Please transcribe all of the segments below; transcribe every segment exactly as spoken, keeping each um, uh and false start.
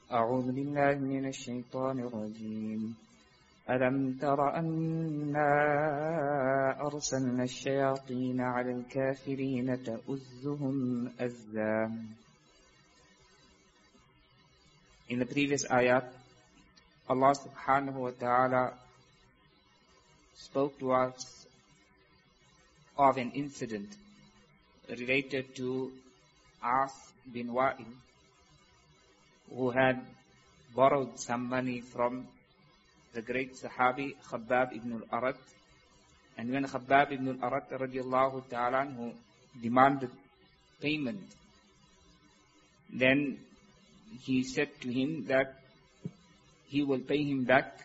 أعوذ بالله من الشيطان الرجيم ألم تر أنا أرسلنا الشياطين على الكافرين تؤزهم أزا. In the previous ayat, Allah subhanahu wa ta'ala spoke to us of an incident related to As bin Wa'il, who had borrowed some money from the great Sahabi Khabbab ibn al-Arat. And when Khabbab ibn al-Arat radiallahu ta'ala anhu demanded payment, then he said to him that he will pay him back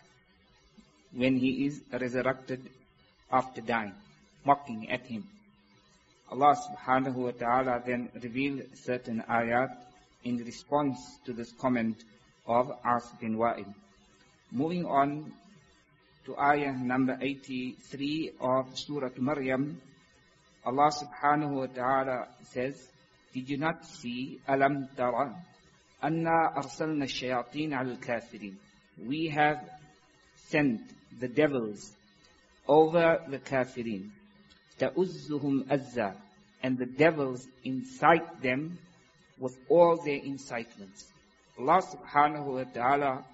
when he is resurrected after dying, mocking at him. Allah subhanahu wa ta'ala then revealed certain ayat in response to this comment of As bin Wa'il. Moving on to ayah number eighty-three of Surah Maryam, Allah subhanahu wa ta'ala says, did you not see, Alam tara, anna arsalna shayateen al kafirin. We have sent the devils over the kafirin. Ta'uzzuhum azza. And the devils incite them with all their incitements. Allah subhanahu wa ta'ala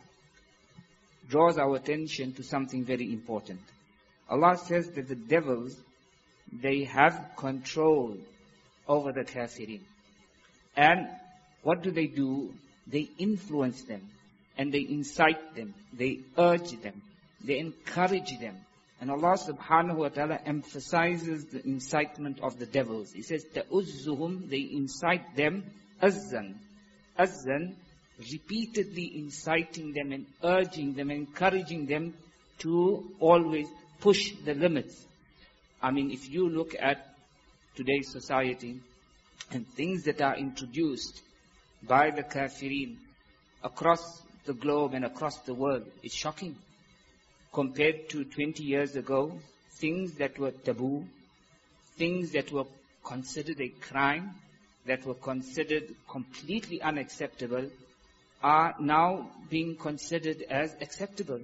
draws our attention to something very important. Allah says that the devils, they have control over the kafirin. And what do they do? They influence them, and they incite them, they urge them, they encourage them. And Allah subhanahu wa ta'ala emphasizes the incitement of the devils. He says, ta'uzzuhum, they incite them, azzan. Azzan, repeatedly inciting them and urging them, encouraging them to always push the limits. I mean, if you look at today's society and things that are introduced by the kafirin across the globe and across the world, it's shocking. Compared to twenty years ago, things that were taboo, things that were considered a crime, that were considered completely unacceptable, are now being considered as acceptable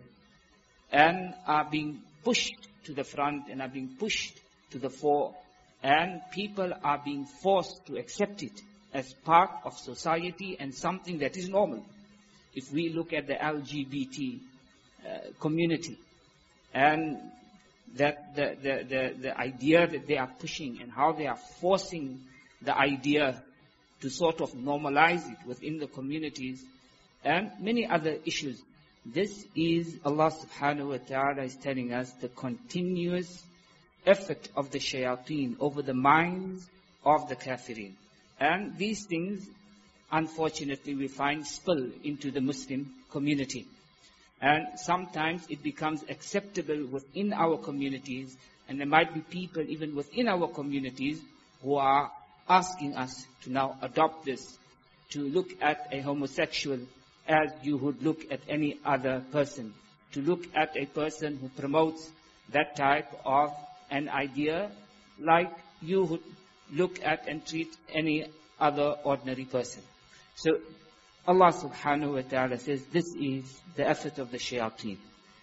and are being pushed to the front and are being pushed to the fore, and people are being forced to accept it as part of society and something that is normal. If we look at the L G B T uh, community and that the, the, the, the idea that they are pushing and how they are forcing the idea to sort of normalize it within the communities and many other issues. This is, Allah subhanahu wa ta'ala is telling us, the continuous effort of the shayateen over the minds of the kafirin. And these things, unfortunately, we find spill into the Muslim community. And sometimes it becomes acceptable within our communities, and there might be people even within our communities who are asking us to now adopt this, to look at a homosexual as you would look at any other person, to look at a person who promotes that type of an idea like you would look at and treat any other ordinary person. So Allah subhanahu wa ta'ala says this is the effort of the shayateen.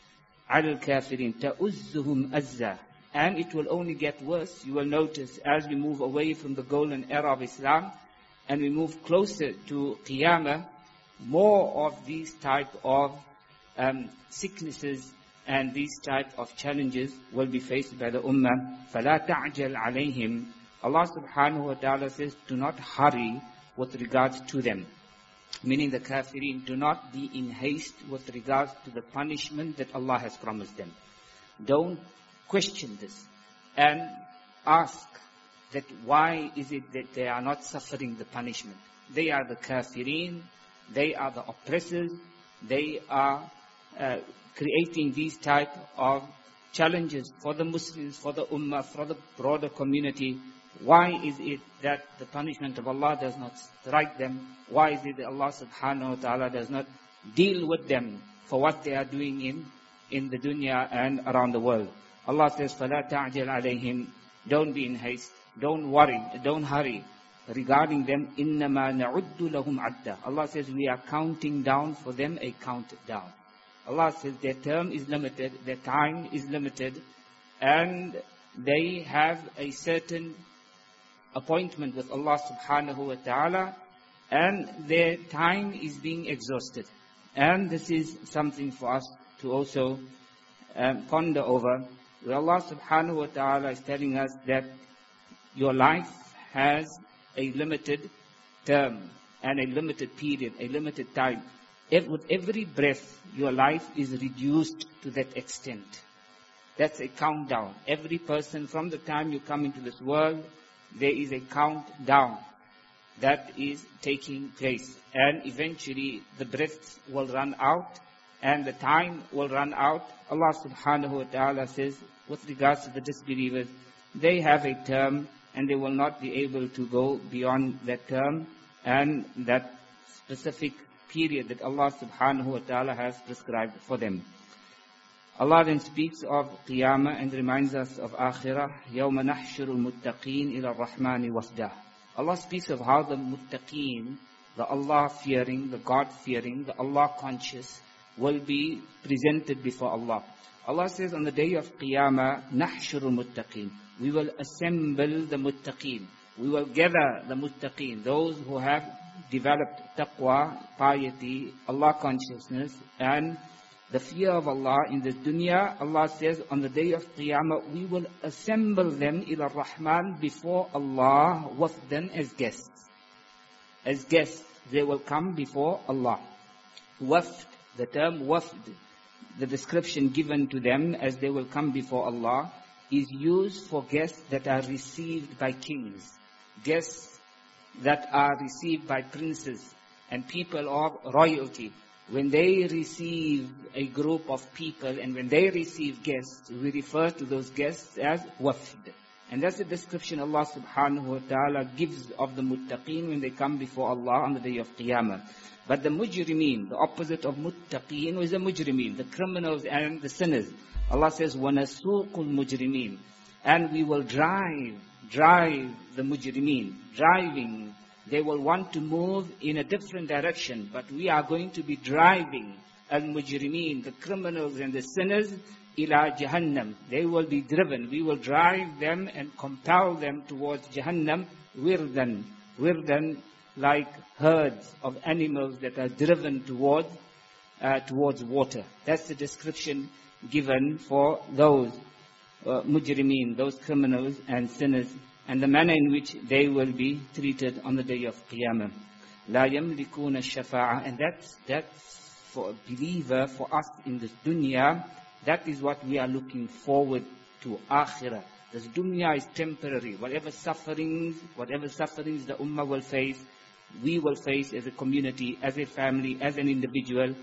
Al kafirin ta'uzzuhum azza. And it will only get worse. You will notice as we move away from the golden era of Islam and we move closer to Qiyamah, more of these type of um, sicknesses and these type of challenges will be faced by the ummah. فَلَا تَعْجَلْ عَلَيْهِمْ. Allah subhanahu wa ta'ala says, do not hurry with regards to them. Meaning the kafirin, do not be in haste with regards to the punishment that Allah has promised them. Don't question this and ask that why is it that they are not suffering the punishment. They are the kafirin, they are the oppressors, they are uh, creating these type of challenges for the Muslims, for the ummah, for the broader community. Why is it that the punishment of Allah does not strike them? Why is it that Allah subhanahu wa ta'ala does not deal with them for what they are doing in, in the dunya and around the world? Allah says, فَلَا تَعْجَلْ عَلَيْهِمْ. Don't be in haste. Don't worry. Don't hurry. regarding them, إِنَّمَا نَعُدُّ لَهُمْ عَدًّا. Allah says, we are counting down for them a countdown. Allah says their term is limited, their time is limited, and they have a certain appointment with Allah subhanahu wa ta'ala, and their time is being exhausted. And this is something for us to also um, ponder over, where Allah subhanahu wa ta'ala is telling us that your life has a limited term and a limited period, a limited time. If, with every breath, your life is reduced to that extent. That's a countdown. Every person, from the time you come into this world, there is a countdown that is taking place. And eventually, the breaths will run out, and the time will run out. Allah subhanahu wa ta'ala says, with regards to the disbelievers, they have a term, and they will not be able to go beyond that term, and that specific period that Allah subhanahu wa ta'ala has prescribed for them. Allah then speaks of Qiyamah and reminds us of Akhirah. يَوْمَ نَحْشُرُ الْمُتَّقِينَ إِلَى الرَّحْمَنِ وَفْدًا. Allah speaks of how the muttaqeen, the Allah-fearing, the God-fearing, the Allah-conscious, will be presented before Allah. Allah says on the day of Qiyamah, نَحْشُرُ الْمُتَّقِينَ. We will assemble the muttaqeen. We will gather the muttaqeen, those who have developed taqwa, piety, Allah consciousness, and the fear of Allah in this dunya. Allah says on the day of Qiyamah, we will assemble them ila Rahman before Allah, wafdan, as guests. As guests, they will come before Allah. Wafd, the term wafd, the description given to them as they will come before Allah, is used for guests that are received by kings, guests that are received by princes and people of royalty. When they receive a group of people and when they receive guests, we refer to those guests as wafd. And that's the description Allah subhanahu wa ta'ala gives of the muttaqeen when they come before Allah on the day of Qiyamah. But the mujrimeen, the opposite of muttaqeen, is the mujrimeen, the criminals and the sinners. Allah says, وَنَسُوقُ الْمُجْرِمِينَ. And we will drive, drive the mujrimeen, driving. They will want to move in a different direction, but we are going to be driving al-mujrimeen, the criminals and the sinners, ila Jahannam. They will be driven. We will drive them and compel them towards Jahannam, wirdan, wirdan, like herds of animals that are driven towards, uh, towards water. That's the description given for those uh, mujrimeen, those criminals and sinners, and the manner in which they will be treated on the day of Qiyamah. La yamlikuna shafa'a, and that's, that's for a believer, for us in this dunya, that is what we are looking forward to, akhirah. This dunya is temporary. Whatever sufferings, whatever sufferings the ummah will face, we will face as a community, as a family, as an individual,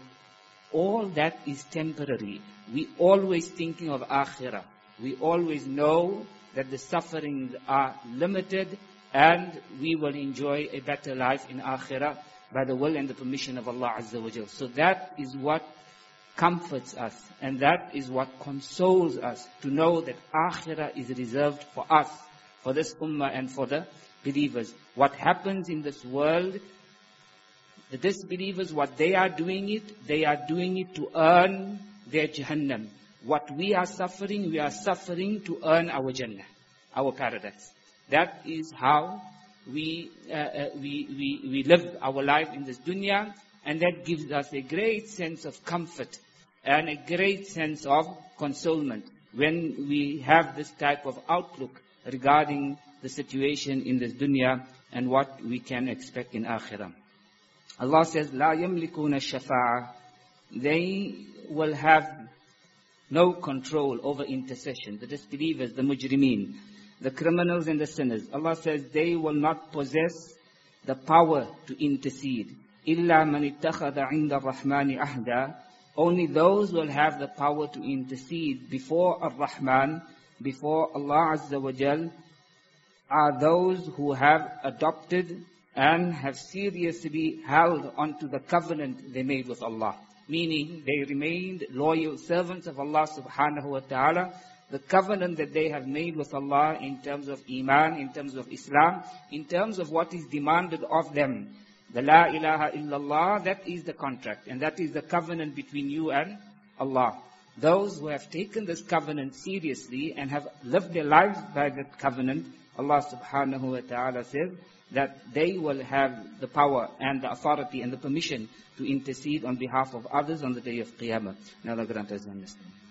all that is temporary. We always thinking of akhirah. We always know that the sufferings are limited and we will enjoy a better life in akhirah by the will and the permission of Allah Azza wa Jal. So that is what comforts us, and that is what consoles us, to know that akhirah is reserved for us, for this ummah and for the believers. What happens in this world, the disbelievers, what they are doing it, they are doing it to earn their Jahannam. What we are suffering, we are suffering to earn our Jannah, our paradise. That is how we, uh, uh, we, we, we live our life in this dunya, and that gives us a great sense of comfort and a great sense of consolement when we have this type of outlook regarding the situation in this dunya and what we can expect in akhirah. Allah says, La yamlikuna shafa'a. They will have no control over intercession. The disbelievers, the mujrimeen, the criminals and the sinners. Allah says they will not possess the power to intercede. Illa man ittakhadha 'inda ar-Rahmani ahda. Only those will have the power to intercede before Ar-Rahman, before Allah Azza wa Jal, are those who have adopted and have seriously held onto the covenant they made with Allah. Meaning, they remained loyal servants of Allah subhanahu wa ta'ala. the covenant that they have made with Allah in terms of Iman, in terms of Islam, in terms of what is demanded of them. The La ilaha illallah, that is the contract, and that is the covenant between you and Allah. Those who have taken this covenant seriously and have lived their lives by that covenant, Allah subhanahu wa ta'ala says that they will have the power and the authority and the permission to intercede on behalf of others on the day of Qiyamah. May Allah grant us understanding.